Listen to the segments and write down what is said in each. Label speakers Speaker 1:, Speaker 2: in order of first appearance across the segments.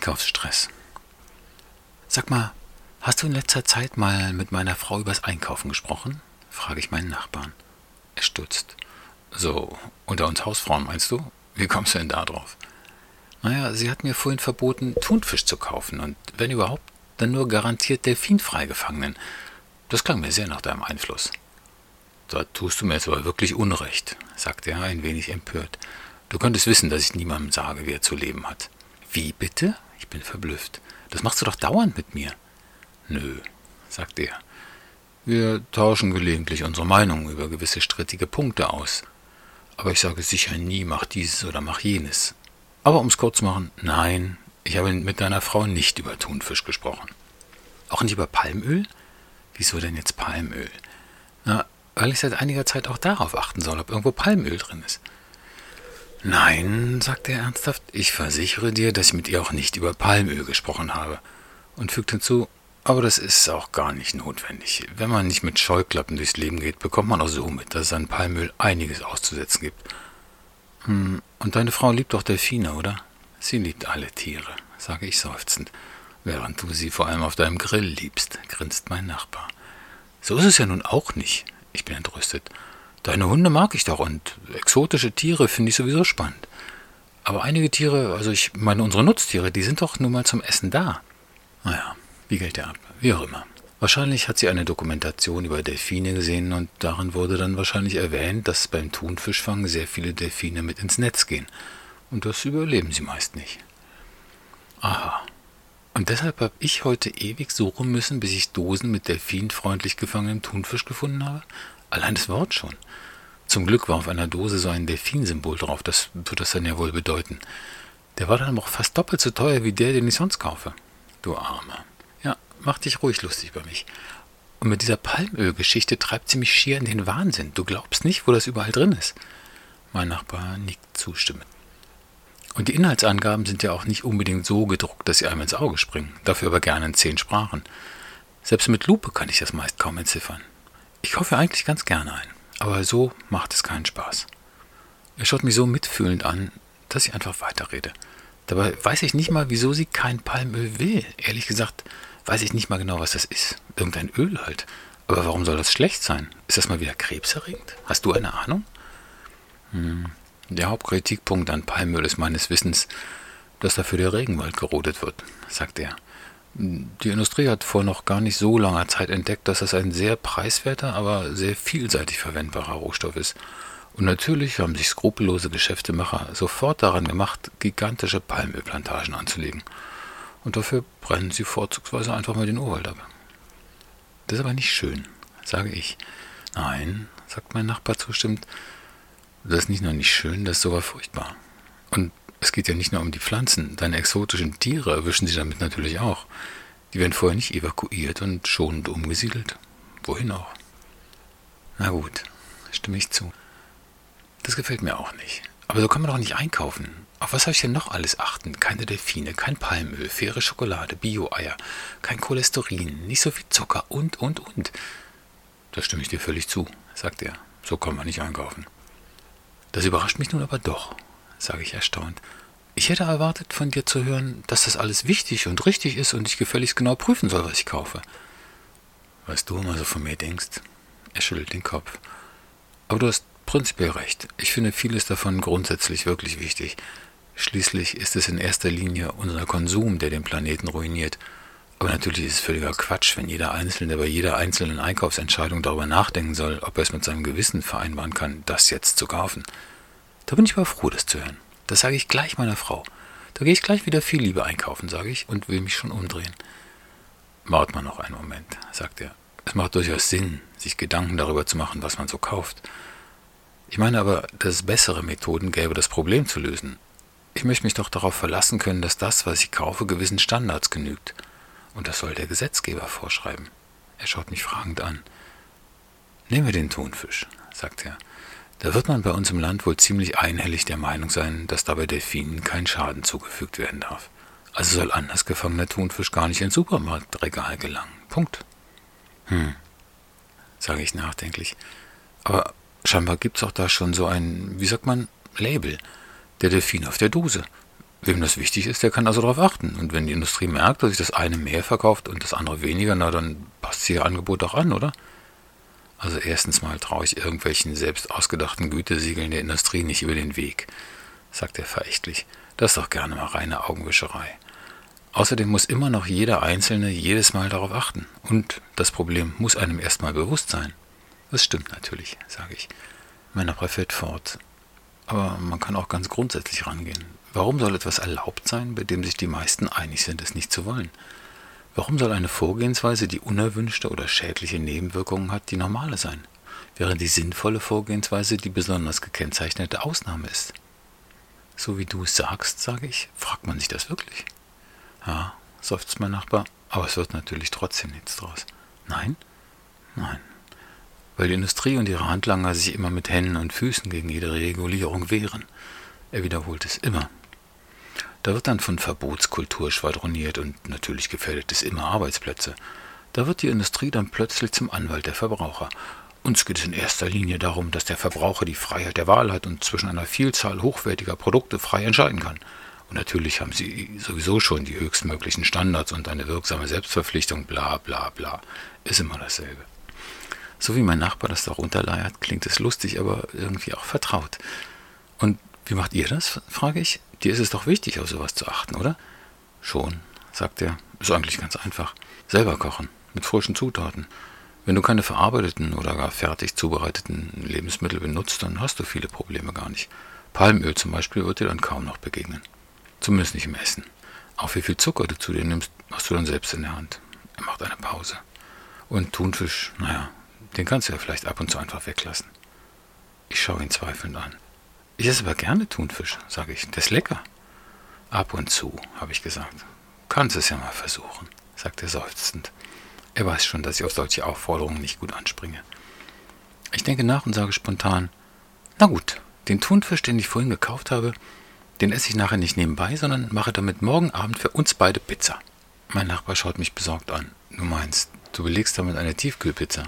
Speaker 1: Einkaufsstress. Sag mal, hast du in letzter Zeit mal mit meiner Frau übers Einkaufen gesprochen? Frage ich meinen Nachbarn. Er stutzt. So, unter uns Hausfrauen meinst du? Wie kommst du denn da drauf? Naja, sie hat mir vorhin verboten, Thunfisch zu kaufen und wenn überhaupt, dann nur garantiert delfinfrei gefangenen. Das klang mir sehr nach deinem Einfluss. Da tust du mir jetzt aber wirklich Unrecht, sagte er ein wenig empört. Du könntest wissen, dass ich niemandem sage, wie er zu leben hat. Wie bitte? Ich bin verblüfft. Das machst du doch dauernd mit mir. Nö, sagte er. Wir tauschen gelegentlich unsere Meinungen über gewisse strittige Punkte aus. Aber ich sage sicher nie, mach dieses oder mach jenes. Aber um's kurz zu machen, nein, ich habe mit deiner Frau nicht über Thunfisch gesprochen. Auch nicht über Palmöl? Wieso denn jetzt Palmöl? Na, weil ich seit einiger Zeit auch darauf achten soll, ob irgendwo Palmöl drin ist. Nein, sagte er ernsthaft, ich versichere dir, dass ich mit ihr auch nicht über Palmöl gesprochen habe. Und fügte hinzu, aber das ist auch gar nicht notwendig. Wenn man nicht mit Scheuklappen durchs Leben geht, bekommt man auch so mit, dass es an Palmöl einiges auszusetzen gibt. Und deine Frau liebt doch Delfine, oder? Sie liebt alle Tiere, sage ich seufzend, während du sie vor allem auf deinem Grill liebst, grinst mein Nachbar. So ist es ja nun auch nicht. Ich bin entrüstet. Deine Hunde mag ich doch und exotische Tiere finde ich sowieso spannend. Aber einige Tiere, also ich meine unsere Nutztiere, die sind doch nun mal zum Essen da. Naja, wiegelt er ab, wie auch immer. Wahrscheinlich hat sie eine Dokumentation über Delfine gesehen und darin wurde dann wahrscheinlich erwähnt, dass beim Thunfischfang sehr viele Delfine mit ins Netz gehen. Und das überleben sie meist nicht. Aha. Und deshalb habe ich heute ewig suchen müssen, bis ich Dosen mit delfinfreundlich gefangenem Thunfisch gefunden habe? Allein das Wort schon. Zum Glück war auf einer Dose so ein Delfinsymbol drauf, das wird das dann ja wohl bedeuten. Der war dann aber auch fast doppelt so teuer wie der, den ich sonst kaufe. Du Armer. Ja, mach dich ruhig lustig über mich. Und mit dieser Palmölgeschichte treibt sie mich schier in den Wahnsinn. Du glaubst nicht, wo das überall drin ist. Mein Nachbar nickt zustimmend. Und die Inhaltsangaben sind ja auch nicht unbedingt so gedruckt, dass sie einem ins Auge springen. Dafür aber gerne in 10 Sprachen. Selbst mit Lupe kann ich das meist kaum entziffern. Ich kaufe eigentlich ganz gerne ein, aber so macht es keinen Spaß. Er schaut mich so mitfühlend an, dass ich einfach weiterrede. Dabei weiß ich nicht mal, wieso sie kein Palmöl will. Ehrlich gesagt, weiß ich nicht mal genau, was das ist. Irgendein Öl halt. Aber warum soll das schlecht sein? Ist das mal wieder krebserregend? Hast du eine Ahnung? Der Hauptkritikpunkt an Palmöl ist meines Wissens, dass dafür der Regenwald gerodet wird, sagt er. Die Industrie hat vor noch gar nicht so langer Zeit entdeckt, dass es ein sehr preiswerter, aber sehr vielseitig verwendbarer Rohstoff ist. Und natürlich haben sich skrupellose Geschäftemacher sofort daran gemacht, gigantische Palmölplantagen anzulegen. Und dafür brennen sie vorzugsweise einfach mal den Urwald ab. Das ist aber nicht schön, sage ich. Nein, sagt mein Nachbar zustimmend. Das ist nicht nur nicht schön, das ist sogar furchtbar. Und es geht ja nicht nur um die Pflanzen, deine exotischen Tiere erwischen sie damit natürlich auch. Die werden vorher nicht evakuiert und schonend umgesiedelt. Wohin auch? Na gut, stimme ich zu. Das gefällt mir auch nicht. Aber so kann man doch nicht einkaufen. Auf was soll ich denn noch alles achten? Keine Delfine, kein Palmöl, faire Schokolade, Bio-Eier, kein Cholesterin, nicht so viel Zucker und. Da stimme ich dir völlig zu, sagt er. So kann man nicht einkaufen. Das überrascht mich nun aber doch, sage ich erstaunt. Ich hätte erwartet, von dir zu hören, dass das alles wichtig und richtig ist und ich gefälligst genau prüfen soll, was ich kaufe. Was du immer so von mir denkst? Er schüttelt den Kopf. Aber du hast prinzipiell recht. Ich finde vieles davon grundsätzlich wirklich wichtig. Schließlich ist es in erster Linie unser Konsum, der den Planeten ruiniert. Aber natürlich ist es völliger Quatsch, wenn jeder Einzelne bei jeder einzelnen Einkaufsentscheidung darüber nachdenken soll, ob er es mit seinem Gewissen vereinbaren kann, das jetzt zu kaufen. Da bin ich aber froh, das zu hören. Das sage ich gleich meiner Frau. Da gehe ich gleich wieder viel lieber einkaufen, sage ich, und will mich schon umdrehen. Wart mal noch einen Moment, sagt er. Es macht durchaus Sinn, sich Gedanken darüber zu machen, was man so kauft. Ich meine aber, dass es bessere Methoden gäbe, das Problem zu lösen. Ich möchte mich doch darauf verlassen können, dass das, was ich kaufe, gewissen Standards genügt. Und das soll der Gesetzgeber vorschreiben. Er schaut mich fragend an. Nehmen wir den Thunfisch, sagt er. Da wird man bei uns im Land wohl ziemlich einhellig der Meinung sein, dass dabei Delfinen kein Schaden zugefügt werden darf. Also soll anders gefangener Thunfisch gar nicht ins Supermarktregal gelangen. Punkt. Sage ich nachdenklich. Aber scheinbar gibt's auch da schon so ein, wie sagt man, Label. Der Delfin auf der Dose. Wem das wichtig ist, der kann also darauf achten. Und wenn die Industrie merkt, dass sich das eine mehr verkauft und das andere weniger, na dann passt sie ihr Angebot auch an, oder? Also erstens mal traue ich irgendwelchen selbst ausgedachten Gütesiegeln der Industrie nicht über den Weg, sagt er verächtlich. Das ist doch gerne mal reine Augenwischerei. Außerdem muss immer noch jeder Einzelne jedes Mal darauf achten. Und das Problem muss einem erstmal bewusst sein. Das stimmt natürlich, sage ich. Mein Nachbar fährt fort. Aber man kann auch ganz grundsätzlich rangehen. Warum soll etwas erlaubt sein, bei dem sich die meisten einig sind, es nicht zu wollen? Warum soll eine Vorgehensweise, die unerwünschte oder schädliche Nebenwirkungen hat, die normale sein, während die sinnvolle Vorgehensweise die besonders gekennzeichnete Ausnahme ist? So wie du es sagst, sage ich, fragt man sich das wirklich? Ja, seufzt mein Nachbar, aber es wird natürlich trotzdem nichts draus. Nein? Nein. Weil die Industrie und ihre Handlanger sich immer mit Händen und Füßen gegen jede Regulierung wehren. Er wiederholt es immer. Da wird dann von Verbotskultur schwadroniert und natürlich gefährdet es immer Arbeitsplätze. Da wird die Industrie dann plötzlich zum Anwalt der Verbraucher. Uns geht es in erster Linie darum, dass der Verbraucher die Freiheit der Wahl hat und zwischen einer Vielzahl hochwertiger Produkte frei entscheiden kann. Und natürlich haben sie sowieso schon die höchstmöglichen Standards und eine wirksame Selbstverpflichtung, bla bla bla. Ist immer dasselbe. So wie mein Nachbar das da runterleiert, klingt es lustig, aber irgendwie auch vertraut. Und wie macht ihr das, frage ich. Dir ist es doch wichtig, auf sowas zu achten, oder? Schon, sagt er. Ist eigentlich ganz einfach. Selber kochen, mit frischen Zutaten. Wenn du keine verarbeiteten oder gar fertig zubereiteten Lebensmittel benutzt, dann hast du viele Probleme gar nicht. Palmöl zum Beispiel wird dir dann kaum noch begegnen. Zumindest nicht im Essen. Auch wie viel Zucker du zu dir nimmst, hast du dann selbst in der Hand. Er macht eine Pause. Und Thunfisch, naja, den kannst du ja vielleicht ab und zu einfach weglassen. Ich schaue ihn zweifelnd an. Ich esse aber gerne Thunfisch, sage ich. Der ist lecker. Ab und zu, habe ich gesagt. Kannst es ja mal versuchen, sagt er seufzend. Er weiß schon, dass ich auf solche Aufforderungen nicht gut anspringe. Ich denke nach und sage spontan, na gut, den Thunfisch, den ich vorhin gekauft habe, den esse ich nachher nicht nebenbei, sondern mache damit morgen Abend für uns beide Pizza. Mein Nachbar schaut mich besorgt an. Du meinst, du belegst damit eine Tiefkühlpizza?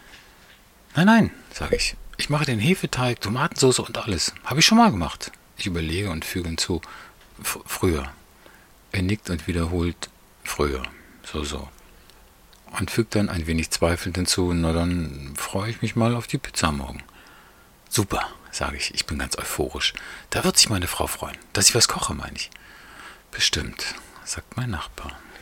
Speaker 1: Nein, nein, sage ich. Ich mache den Hefeteig, Tomatensauce und alles. Habe ich schon mal gemacht. Ich überlege und füge hinzu. Früher. Er nickt und wiederholt. Früher. So. Und fügt dann ein wenig zweifelnd hinzu. Na dann freue ich mich mal auf die Pizza morgen. Super, sage ich. Ich bin ganz euphorisch. Da wird sich meine Frau freuen. Dass ich was koche, meine ich. Bestimmt, sagt mein Nachbar.